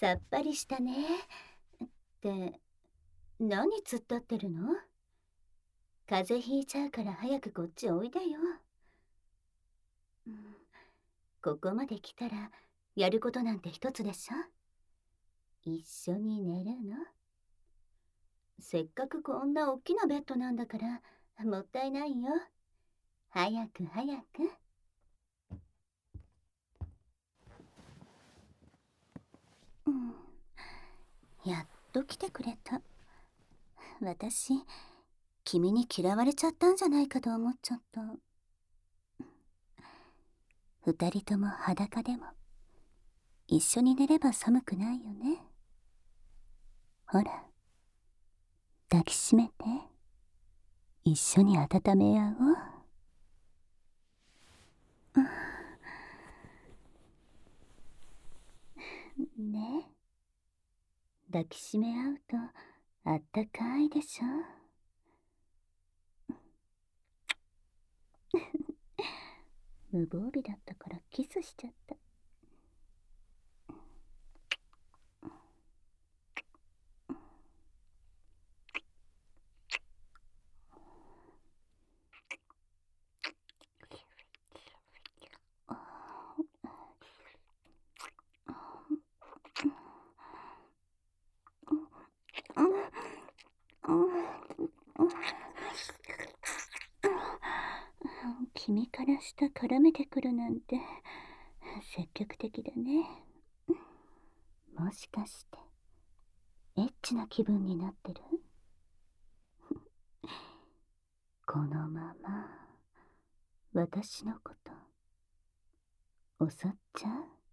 さっぱりしたね。って、何突っ立ってるの？風邪ひいちゃうから早くこっちおいでよ。うん、ここまで来たらやることなんて一つでしょ。一緒に寝るの？せっかくこんな大きなベッドなんだからもったいないよ。早く早く。うん、やっと来てくれた。私、君に嫌われちゃったんじゃないかと思っちゃった。二人とも裸でも一緒に寝れば寒くないよね。ほら、抱きしめて一緒に温め合おう。ね、抱きしめ合うとあったかいでしょ。無防備だったからキスしちゃった。君から舌絡めてくるなんて積極的だね。もしかしてエッチな気分になってる？このまま私のこと襲っちゃ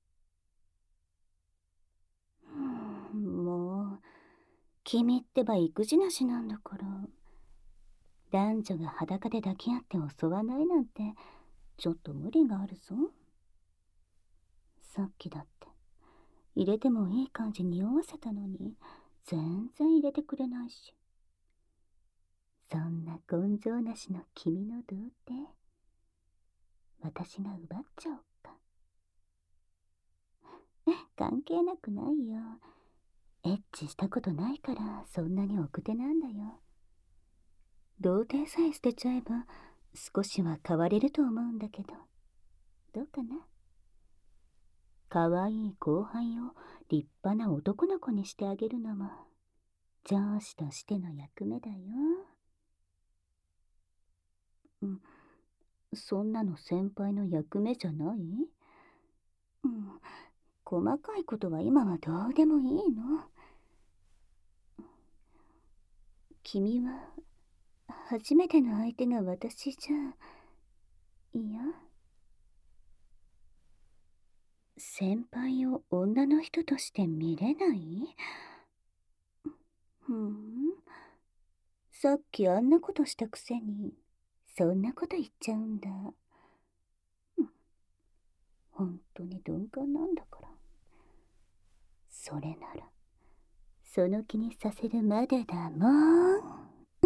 う？もう君ってば育児なしなんだから、男女が裸で抱き合って襲わないなんてちょっと無理があるぞ。さっきだって入れてもいい感じに匂わせたのに全然入れてくれないし。そんな根性なしの君の童貞、私が奪っちゃおうか。関係なくないよ。エッチしたことないからそんなに奥手なんだよ。童貞さえ捨てちゃえば少しは変われると思うんだけど、どうかな。可愛い後輩を立派な男の子にしてあげるのも上司としての役目だよ。うん、そんなの先輩の役目じゃない？うん、細かいことは今はどうでもいいの。君は初めての相手が私じゃ、いや、先輩を女の人として見れない？さっきあんなことしたくせにそんなこと言っちゃうんだ。本当に鈍感なんだから。それならその気にさせるまでだもん。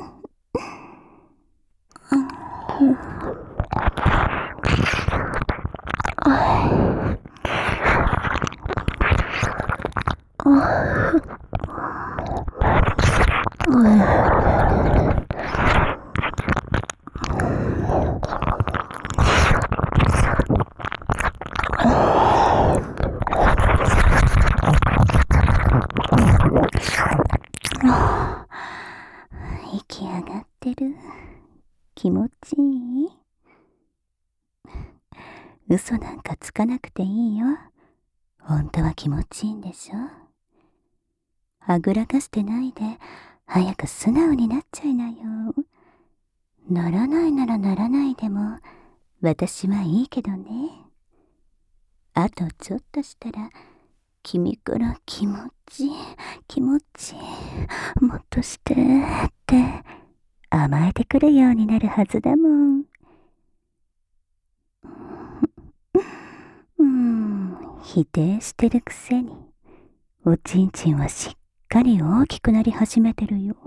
息上がってる。気持ちいい？嘘なんかつかなくていいよ。本当は気持ちいいんでしょ。はぐらかしてないで早く素直になっちゃいなよ。ならないならならないでも私はいいけどね。あとちょっとしたら君から気持ちもっとしてって甘えてくるようになるはずだもん。否定してるくせにおちんちんはしっかり大きくなり始めてるよ。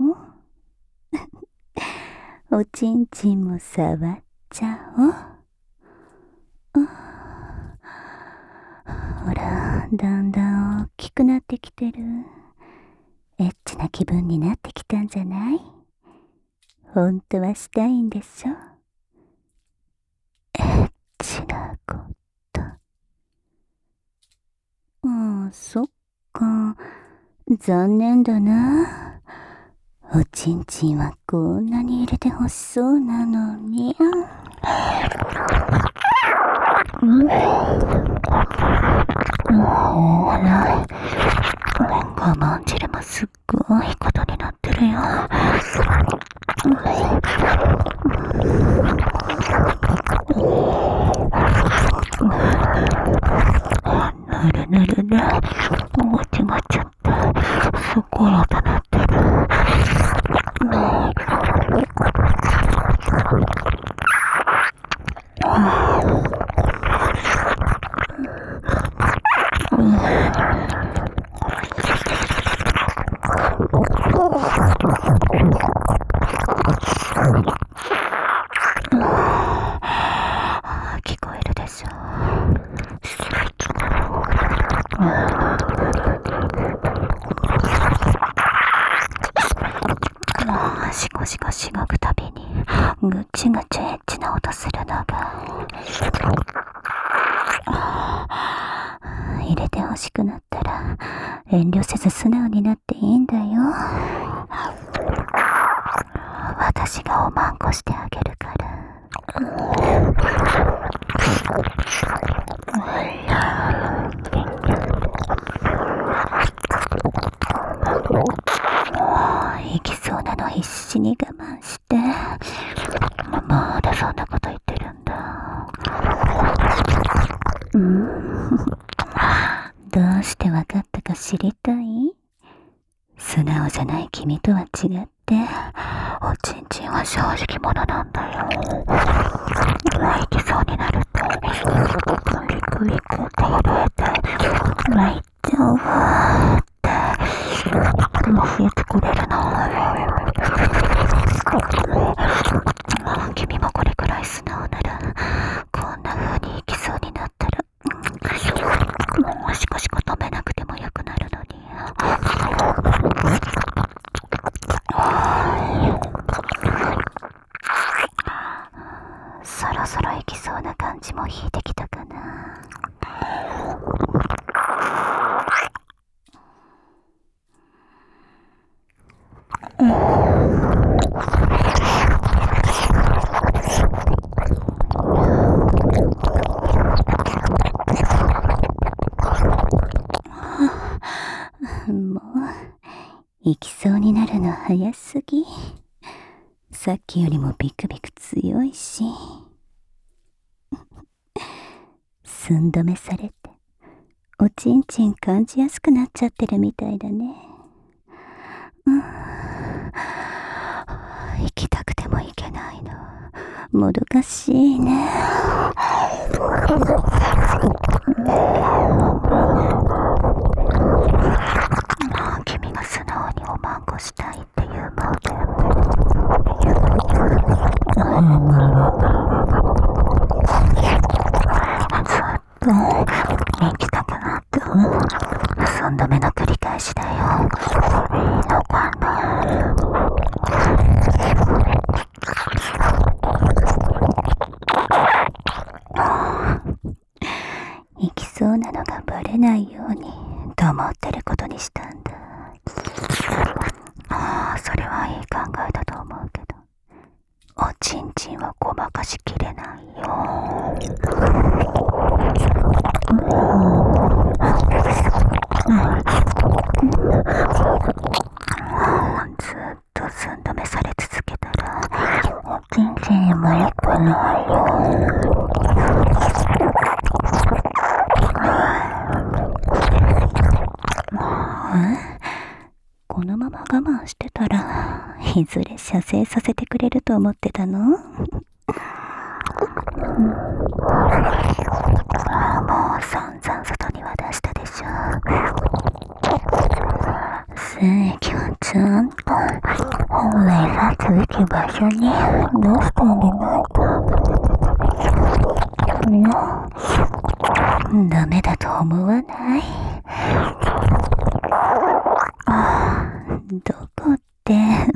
おちんちんも触っちゃおう。ほら、だんだん大きくくなってきてる。エッチな気分になってきたんじゃない？本当はしたいんでしょ？エッチなこと。そっか。残念だな。おちんちんはこんなに入れてほしそうなのに。ほら、我慢汁もすっごいことになってるよ。ぬるぬるね、もちまっちゃって、すごい音鳴ってる。聞こえるでしょ。シコシコしごくたびにぐちぐちエッチな音するのが入れてほしくなったら遠慮せず素直になっていいんだよ。私がおまんこしてあげるから。行きそうなの必死に我慢して。まだそんなこと言ってるんだ。どうしてわかったか知りたい？素直じゃない君とは違って、おちんちんは正直者なんだよ。行きそうになると、グリグリグって震えて、泣いちゃうわーって、教えてくれるの。君もこれくらい素直なら、こんな風に行きそうになったら、シコシコ止めなくてもよくなるのに。そろそろ行きそうな感じも引いてきたかな。もう行きそうになるの早すぎ。さっきよりもビクビク強いし。寸止めされておちんちん感じやすくなっちゃってるみたいだね。行きたくても行けないのもどかしいね。君が素直におまんこしたいっていうまでずっと行きたくなって3度目の繰り返しだよ。いいのかな。行きそうなのがバレないように黙ってることにしたんだ。それはいい考えだと思うけど、おちんちんはごまかしきれないよ。ずっと寸止めされ続けたらおちんちんにも良くないよ。このまま我慢してたらいずれ射精させてくれると思ってたの？もう散々外には出したでしょ。精液はちゃんと本来立つべき場所に出してあげないと。ダメだと思わない？ どこって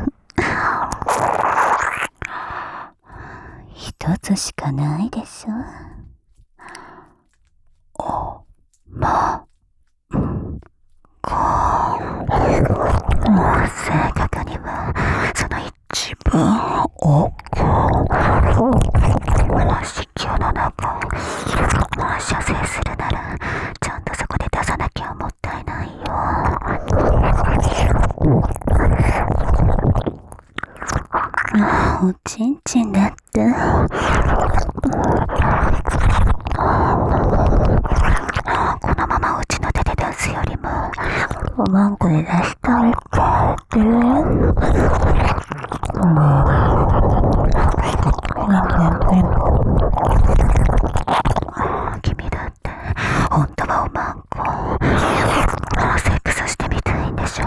一つしかないでしょ。正確にはその一番奥、子宮の中、射精するならちゃんとそこで出さなきゃもったいないよ。おちんちんだって。このままうちの手で出すよりもおまんこで出したいって言ってるよ。君だって本当はおまんこセックスしてみたいんでしょ。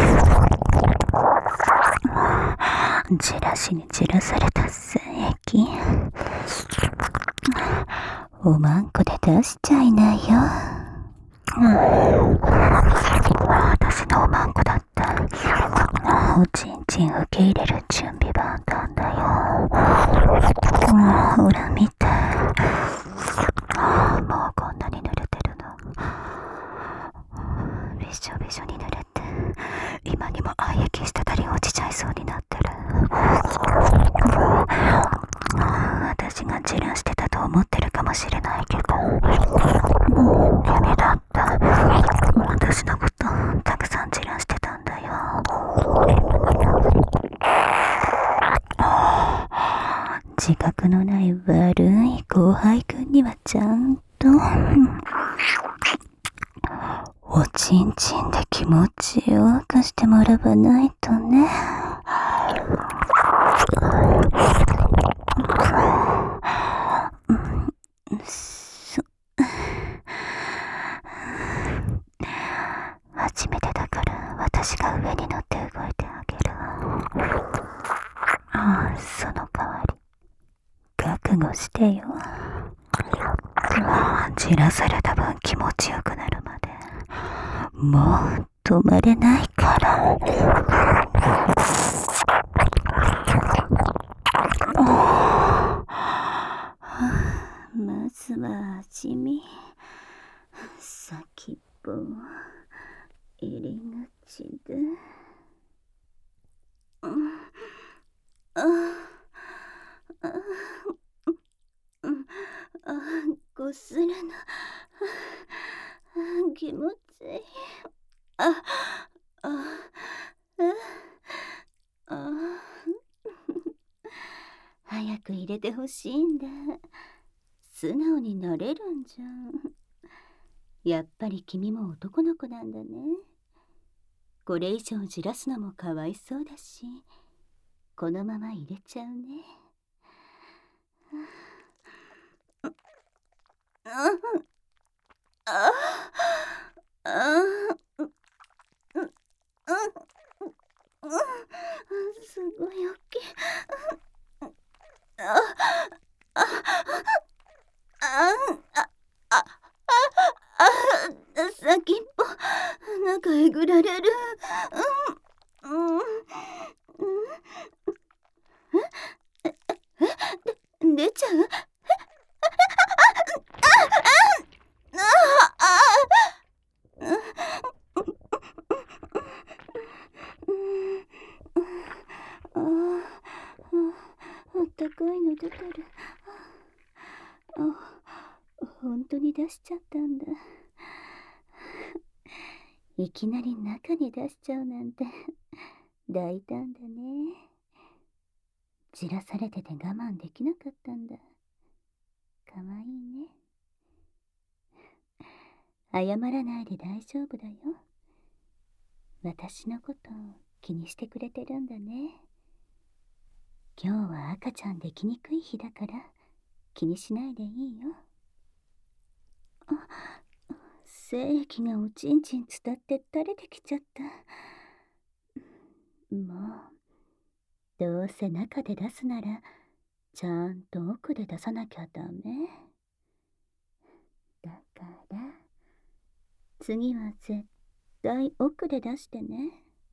じらしにじらされた精液、おまんこで出しちゃいなよ。私のおまんこだっておちんちん受け入れる準備万端だよ。ほら見て、もうこんなに濡れてるの。びしょびしょに濡れて今にも愛液滴り落ちちゃいそうになってる。私がじらしてたと思ってるかもしれないけど、君だって私のことたくさんじらしてたんだよ。自覚のない悪い後輩くんにはちゃんとおちんちんで気持ちよくしてもらわないとね。初めてだから私が上に乗って動いてあげる。その代わり覚悟してよ。じらされた分気持ちよくなるまでもう止まれないから。まずは味見。先っぽ入り口でこするの気持ちいい。早く入れてほしいんだ。素直になれるんじゃん。やっぱり君も男の子なんだね。これ以上じらすのもかわいそうだし、このまま入れちゃうね。すごい大きい。先っぽ中えぐられる。出ちゃう。あったかいの出てる。本当に出しちゃったんだ。いきなり中に出しちゃうなんて大胆だね。じらされてて我慢できなかったんだ。かわいいね。謝らないで大丈夫だよ。私のこと気にしてくれてるんだね。今日は赤ちゃんできにくい日だから気にしないでいいよ。精液がおちんちん伝って垂れてきちゃった。もうどうせ中で出すならちゃんと奥で出さなきゃダメだから、次は絶対奥で出してね。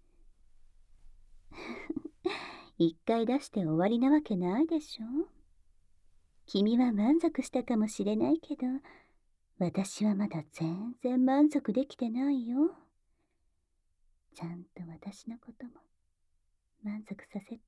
一回出して終わりなわけないでしょ。君は満足したかもしれないけど、私はまだ全然満足できてないよ。ちゃんと私のことも満足させて。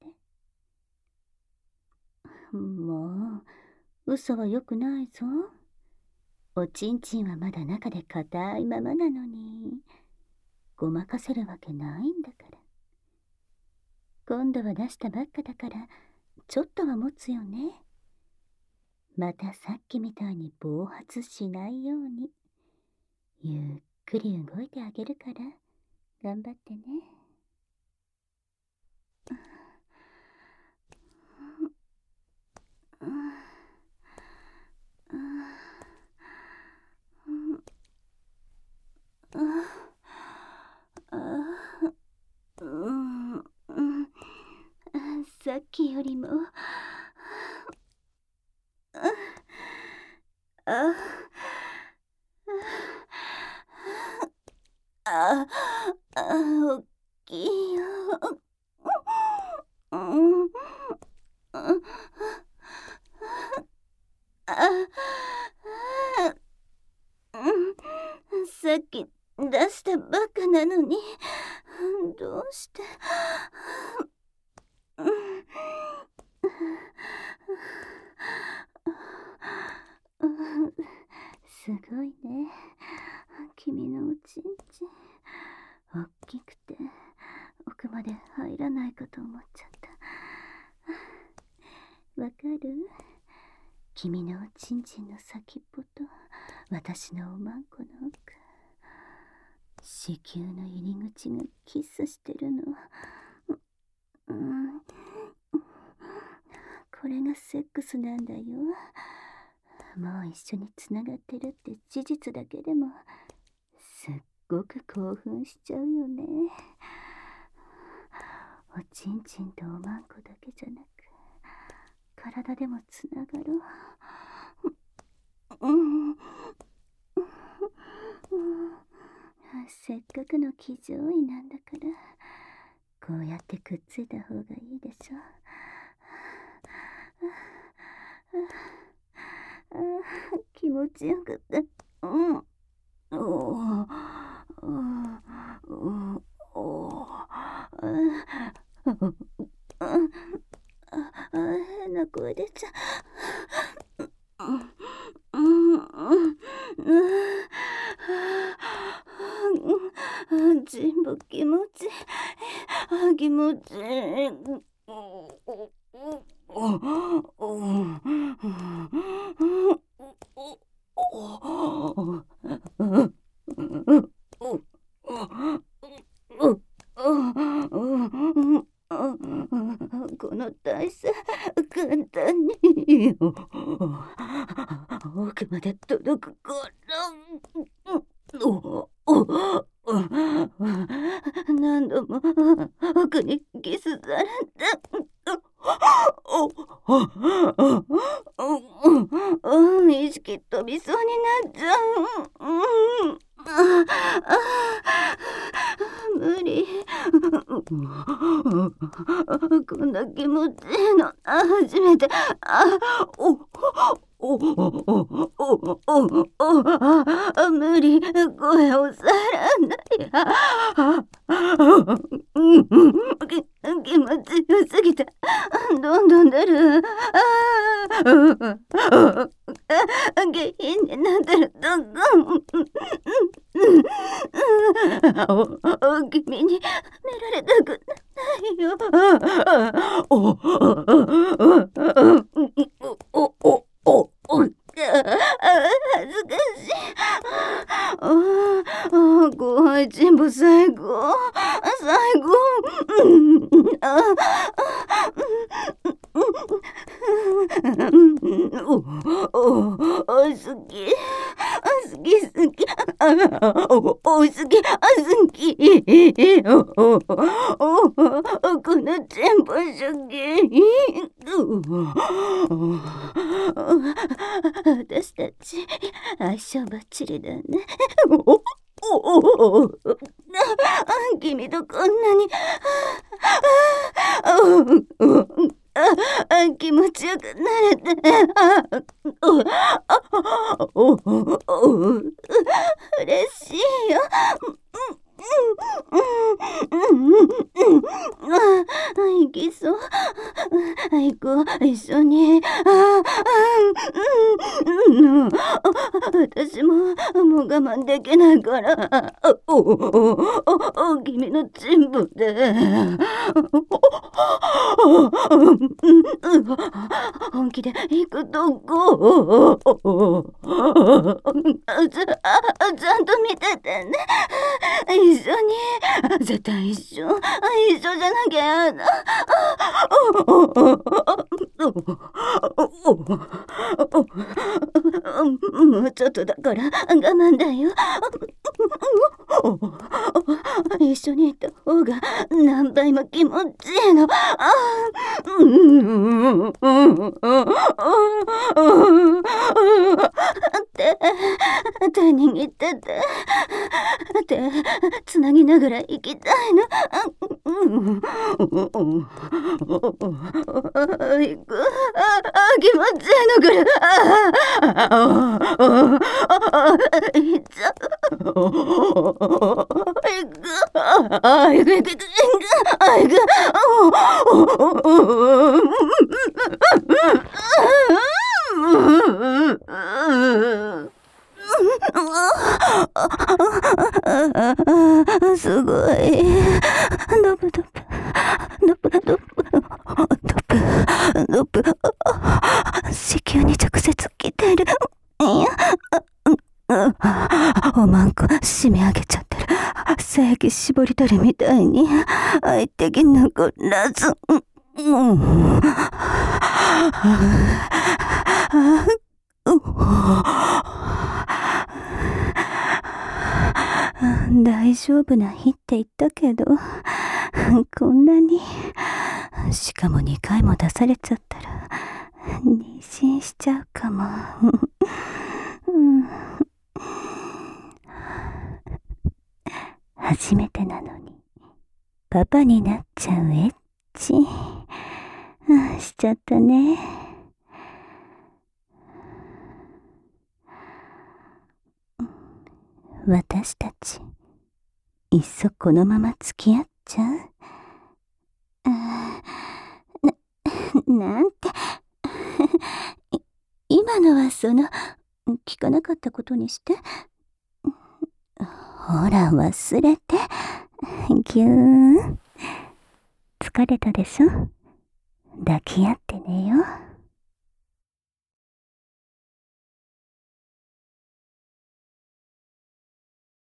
もう、嘘は良くないぞ。おちんちんはまだ中で硬いままなのに、ごまかせるわけないんだから。今度は出したばっかだから、ちょっとは持つよね。またさっきみたいに暴発しないように、ゆっくり動いてあげるから、頑張ってね。さっきよりも大きいよ。さっき出したばっかなのに、どうして。すごいね、君のおちんちん。大きくて奥まで入らないかと思っちゃった。わかる？君のおちんちんの先っぽと私のおまんこの奥、子宮の入り口がキスしてるの。これがセックスなんだよ。もう一緒につながってるって事実だけでもすっごく興奮しちゃうよね。おちんちんとおまんこだけじゃなく、体でもつながろう。せっかくの騎乗位なんだから、こうやってくっついた方がいいでしょ。気持ちよかった。変な声出ちゃう。全部気持ちいい。気持ちいい。この体勢、簡単に奥まで届くから。何度も奥にキスされて、意識飛びそうになっちゃう。無理。こんな気持ちいいの初めて。無理、声をさらない。気持ちよすぎてどんどん出る。下品になってると君に見られたくないよ。恥ずかしい。怖いチンポ最高。最高。好き。好き好き。好き好き。このチンポ好き。私たち相性バッチリだね。 君とこんなに気持ちよくなれて嬉しいよ。行きそう。行こう、一緒に。私ももう我慢できないから、君のチンポで本気で行くとこちゃんと見ててね。一緒に、絶対一緒じゃなきゃやだ。もうちょっとだから我慢だよ。一緒にいた方が何倍も気持ちいいの。手握ってて、手つなぎながら行きたいの。行く。気持ちいいのから。行っちゃう。行く。すごい。ドブ。子宮に直接来てる。おまんこ締め上げちゃってる。精液絞り取りみたいに一滴残らず。大丈夫な日って言ったけど、こんなに、しかも2回も出されちゃったら妊娠しちゃうかも。初めてなのにパパになっちゃうエッチしちゃったね。私たちいっそこのまま付き合っちゃう？なんて今のは聞かなかったことにして。ほら忘れて。ぎゅーん。疲れたでしょ？抱き合って寝よう。